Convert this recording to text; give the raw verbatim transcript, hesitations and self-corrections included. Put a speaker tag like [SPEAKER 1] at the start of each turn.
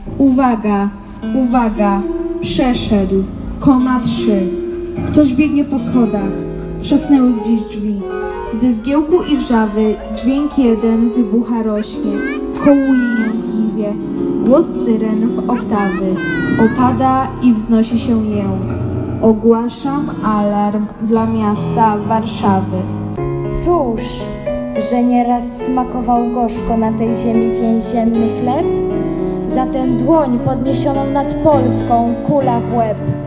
[SPEAKER 1] Uwaga, uwaga, przeszedł, koma trzy. Ktoś biegnie po schodach, trzasnęły gdzieś drzwi. Ze zgiełku i wrzawy dźwięk jeden wybucha rośnie, kołuje jękliwie, głos syren w oktawy, opada i wznosi się jęk. Ogłaszam alarm dla miasta Warszawy.
[SPEAKER 2] Cóż, że nieraz smakował gorzko na tej ziemi więzienny chleb? Za tę dłoń podniesioną nad Polską kula w łeb.